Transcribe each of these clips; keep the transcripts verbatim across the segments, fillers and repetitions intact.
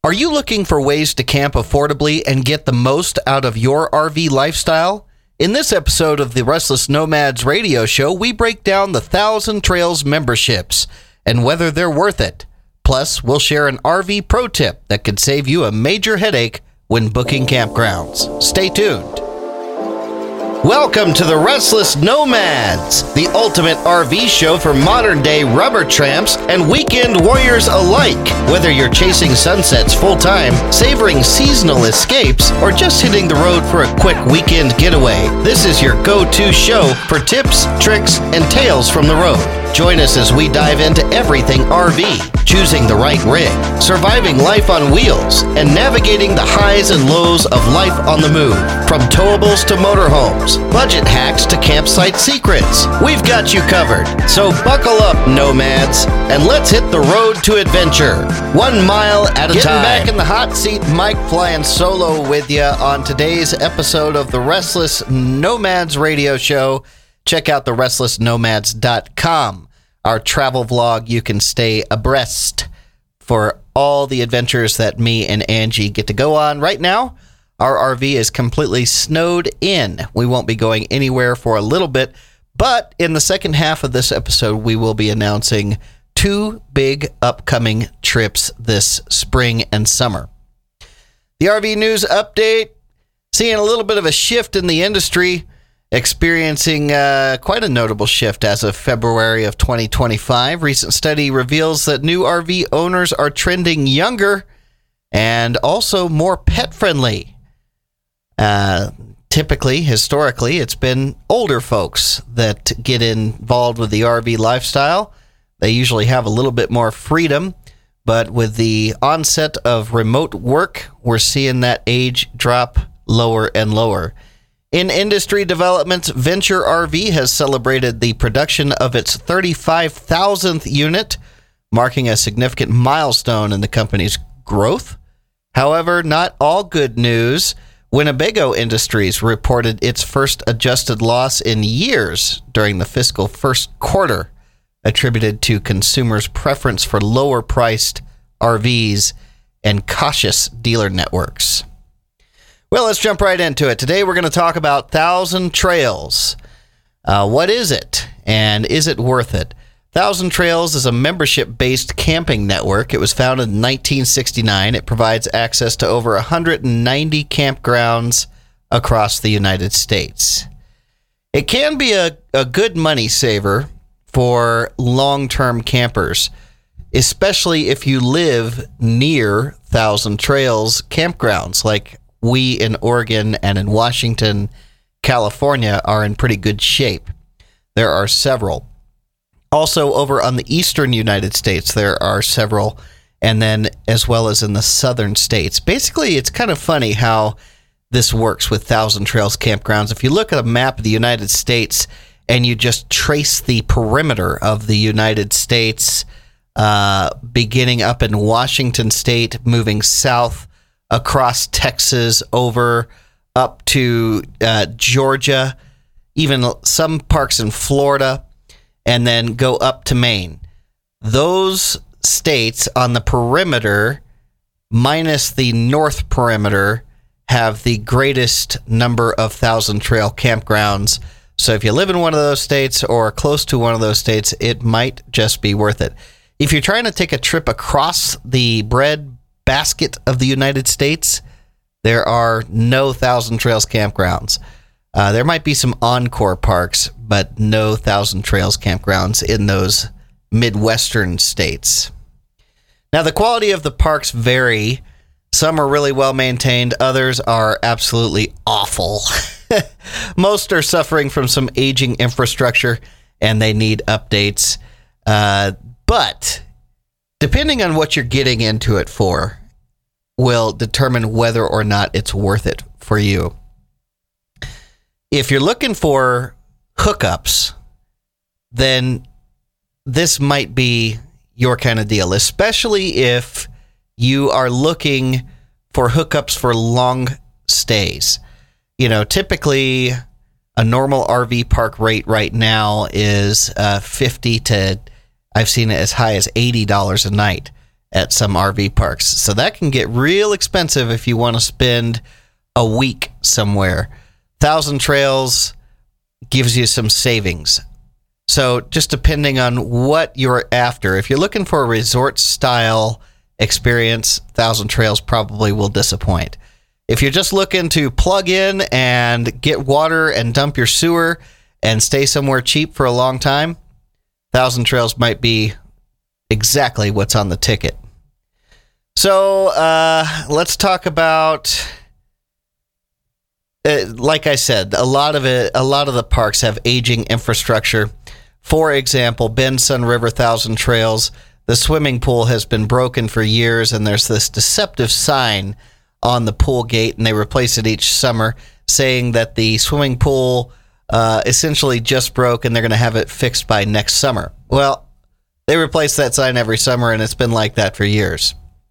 Are you looking for ways to camp affordably and get the most out of your R V lifestyle? In this episode of the Restless Nomads radio show, we break down the Thousand Trails memberships and whether they're worth it. Plus, we'll share an R V pro tip that could save you a major headache when booking campgrounds. Stay tuned. Welcome to the Restless Nomads, the ultimate R V show for modern-day rubber tramps and weekend warriors alike. Whether you're chasing sunsets full-time, savoring seasonal escapes, or just hitting the road for a quick weekend getaway, this is your go-to show for tips, tricks, and tales from the road. Join us as we dive into everything R V, choosing the right rig, surviving life on wheels, and navigating the highs and lows of life on the move. From towables to motorhomes, budget hacks to campsite secrets, we've got you covered. So buckle up, nomads, and let's hit the road to adventure, one mile at a Getting time. back in the hot seat, Mike flying solo with you on today's episode of the Restless Nomads radio show. Check out the restless nomads dot com, our travel vlog. You can stay abreast for all the adventures that me and Angie get to go on. Right now, our R V is completely snowed in. We won't be going anywhere for a little bit, but in the second half of this episode, we will be announcing two big upcoming trips this spring and summer. The R V news update, seeing a little bit of a shift in the industry, experiencing uh, quite a notable shift as of February of twenty twenty-five. Recent study reveals that new R V owners are trending younger and also more pet-friendly. Uh, typically, historically, it's been older folks that get involved with the R V lifestyle. They usually have a little bit more freedom, but with the onset of remote work, we're seeing that age drop lower and lower. In industry developments, Venture R V has celebrated the production of its thirty-five thousandth unit, marking a significant milestone in the company's growth. However, not all good news. Winnebago Industries reported its first adjusted loss in years during the fiscal first quarter, attributed to consumers' preference for lower-priced R Vs and cautious dealer networks. Well, let's jump right into it. Today we're going to talk about Thousand Trails. Uh, what is it, and is it worth it? Thousand Trails is a membership-based camping network. It was founded in nineteen sixty-nine. It provides access to over one hundred ninety campgrounds across the United States. It can be a, a good money saver for long-term campers, especially if you live near Thousand Trails campgrounds, like we in Oregon and in Washington, California are in pretty good shape. There are several. Also, over on the eastern United States, there are several, and then as well as in the southern states. Basically, it's kind of funny how this works with Thousand Trails campgrounds. If you look at a map of the United States and you just trace the perimeter of the United States, uh, beginning up in Washington State, moving south across Texas, over up to uh, Georgia, even some parks in Florida, and then go up to Maine. Those states on the perimeter, minus the north perimeter, have the greatest number of Thousand Trail campgrounds. So if you live in one of those states or close to one of those states, it might just be worth it. If you're trying to take a trip across the bread basket of the United States, there are no Thousand Trails campgrounds. Uh, there might be some Encore parks, but no Thousand Trails campgrounds in those Midwestern states. Now, the quality of the parks vary. Some are really well maintained. Others are absolutely awful. Most are suffering from some aging infrastructure, and they need updates. Uh, but depending on what you're getting into it for, will determine whether or not it's worth it for you. If you're looking for hookups, then this might be your kind of deal, especially if you are looking for hookups for long stays. You know, typically a normal R V park rate right now is uh, fifty to, I've seen it as high as eighty dollars a night. at some R V parks. So that can get real expensive if you want to spend a week somewhere. Thousand Trails gives you some savings. So just depending on what you're after, if you're looking for a resort style experience, Thousand Trails probably will disappoint. If you're just looking to plug in and get water and dump your sewer and stay somewhere cheap for a long time, Thousand Trails might be exactly what's on the ticket. So uh, let's talk about, uh, like I said, a lot of it, a lot of the parks have aging infrastructure. For example, Bend Sun River Thousand Trails, the swimming pool has been broken for years, and there's this deceptive sign on the pool gate, and they replace it each summer, saying that the swimming pool uh, essentially just broke, and they're going to have it fixed by next summer. Well, they replace that sign every summer, and it's been like that for years.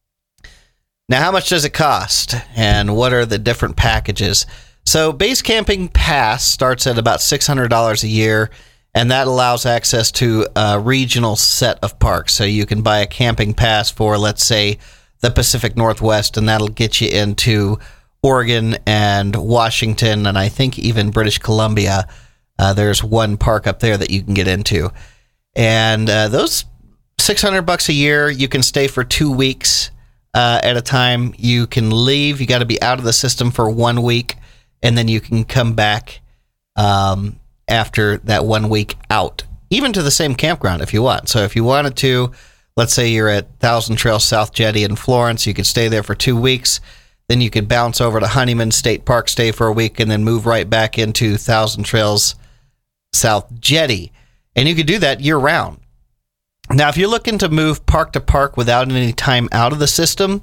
Now, how much does it cost, and what are the different packages? So, Base Camping Pass starts at about six hundred dollars a year, and that allows access to a regional set of parks. So you can buy a camping pass for, let's say, the Pacific Northwest, and that'll get you into Oregon and Washington, and I think even British Columbia. Uh, there's one park up there that you can get into. And uh, those six hundred bucks a year, you can stay for two weeks uh, at a time. You can leave. You got to be out of the system for one week, and then you can come back um, after that one week out, even to the same campground if you want. So if you wanted to, let's say you're at Thousand Trails South Jetty in Florence, you could stay there for two weeks. Then you could bounce over to Honeyman State Park, stay for a week, and then move right back into Thousand Trails South Jetty. And you could do that year-round. Now, if you're looking to move park to park without any time out of the system,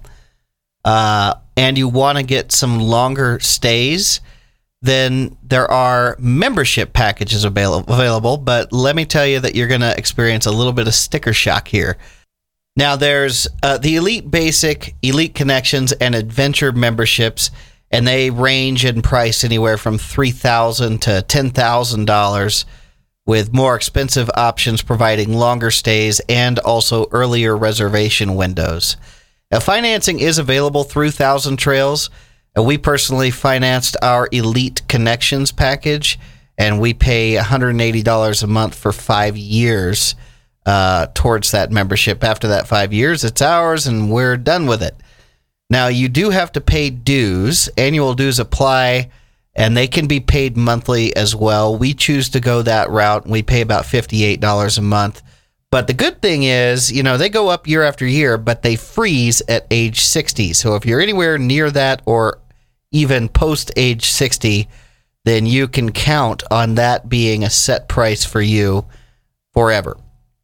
uh, and you want to get some longer stays, then there are membership packages avail- available. But let me tell you that you're going to experience a little bit of sticker shock here. Now, there's uh, the Elite Basic, Elite Connections, and Adventure memberships, and they range in price anywhere from three thousand dollars to ten thousand dollars, with more expensive options providing longer stays and also earlier reservation windows. Now, financing is available through Thousand Trails. And we personally financed our Elite Connections package, and we pay one hundred eighty dollars a month for five years uh, towards that membership. After that five years, it's ours, and we're done with it. Now, you do have to pay dues. Annual dues apply, and they can be paid monthly as well. We choose to go that route, and we pay about fifty-eight dollars a month. But the good thing is, you know, they go up year after year, but they freeze at age sixty. So if you're anywhere near that or even post age sixty, then you can count on that being a set price for you forever.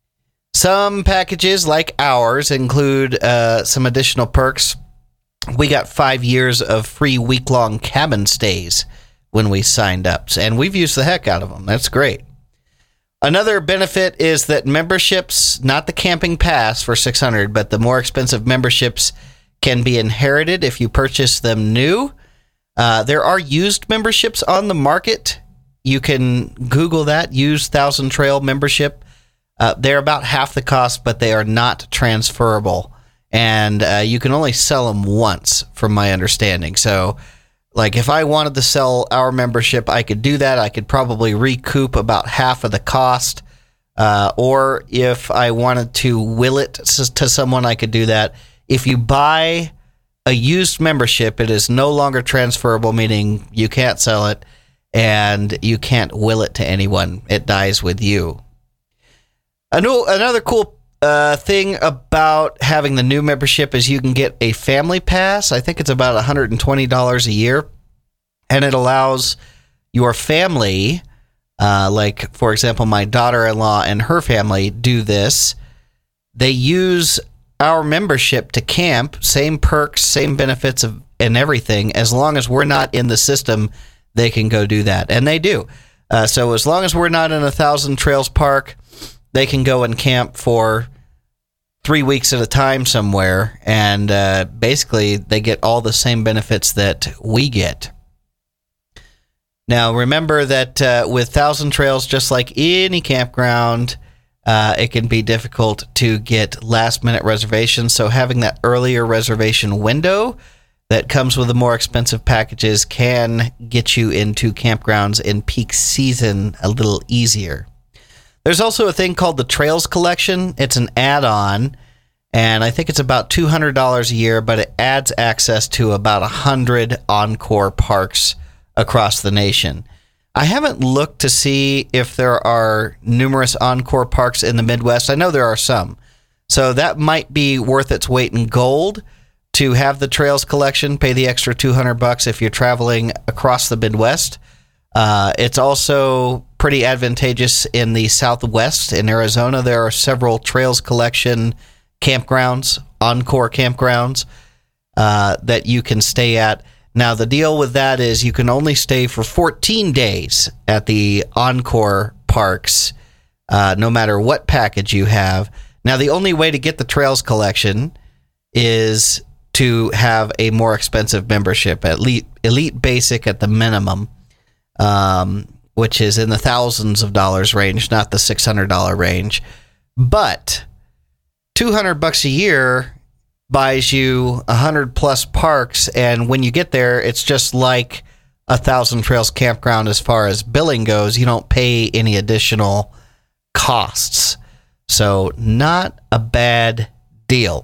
Some packages like ours include uh, some additional perks. We got five years of free week-long cabin stays when we signed up, and we've used the heck out of them. That's great. Another benefit is that memberships, not the camping pass for six hundred dollars, but the more expensive memberships can be inherited if you purchase them new. Uh, there are used memberships on the market. You can Google that, used Thousand Trail membership. Uh, they're about half the cost, but they are not transferable. And uh, you can only sell them once, from my understanding. So, like, if I wanted to sell our membership, I could do that. I could probably recoup about half of the cost. Uh, or if I wanted to will it to someone, I could do that. If you buy a used membership, it is no longer transferable, meaning you can't sell it and you can't will it to anyone. It dies with you. Another cool uh, thing about having the new membership is you can get a family pass. I think it's about one hundred twenty dollars a year, and it allows your family, uh, like, for example, my daughter-in-law and her family do this. They use our membership to camp, same perks, same benefits of, and everything. As long as we're not in the system, they can go do that. And they do. Uh, so as long as we're not in a Thousand Trails park, they can go and camp for three weeks at a time somewhere. And uh, basically, they get all the same benefits that we get. Now, remember that uh, with Thousand Trails, just like any campground, uh, it can be difficult to get last-minute reservations. So having that earlier reservation window that comes with the more expensive packages can get you into campgrounds in peak season a little easier. There's also a thing called the Trails Collection. It's an add-on, and I think it's about two hundred dollars a year, but it adds access to about one hundred Encore parks across the nation. I haven't looked to see if there are numerous Encore parks in the Midwest. I know there are some. So that might be worth its weight in gold to have the Trails Collection. Pay the extra two hundred bucks if you're traveling across the Midwest. Uh, it's also pretty advantageous in the Southwest. In Arizona, there are several Trails Collection campgrounds, Encore campgrounds, uh, that you can stay at. Now, the deal with that is you can only stay for fourteen days at the Encore parks, uh, no matter what package you have. Now, the only way to get the Trails Collection is to have a more expensive membership, at Elite, Elite Basic at the minimum, um, which is in the thousands of dollars range, not the six hundred dollars range. But two hundred bucks a year buys you one hundred plus parks, and when you get there, it's just like a Thousand Trails campground as far as billing goes. You don't pay any additional costs. So not a bad deal.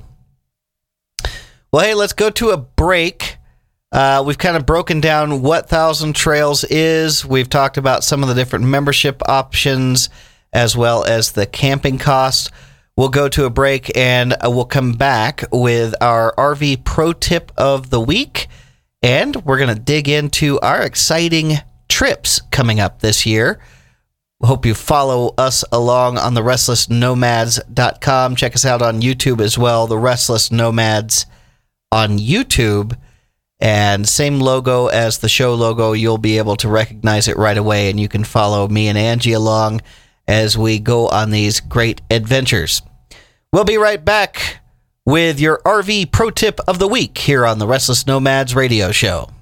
Well, hey, let's go to a break. Uh, we've kind of broken down what Thousand Trails is. We've talked about some of the different membership options as well as the camping costs. We'll go to a break, and we'll come back with our R V Pro Tip of the Week, and we're going to dig into our exciting trips coming up this year. Hope you follow us along on the restless nomads dot com. Check us out on YouTube as well, The Restless Nomads on YouTube. And same logo as the show logo. You'll be able to recognize it right away, and you can follow me and Angie along as we go on these great adventures. We'll be right back with your R V Pro Tip of the Week here on the Restless Nomads Radio Show.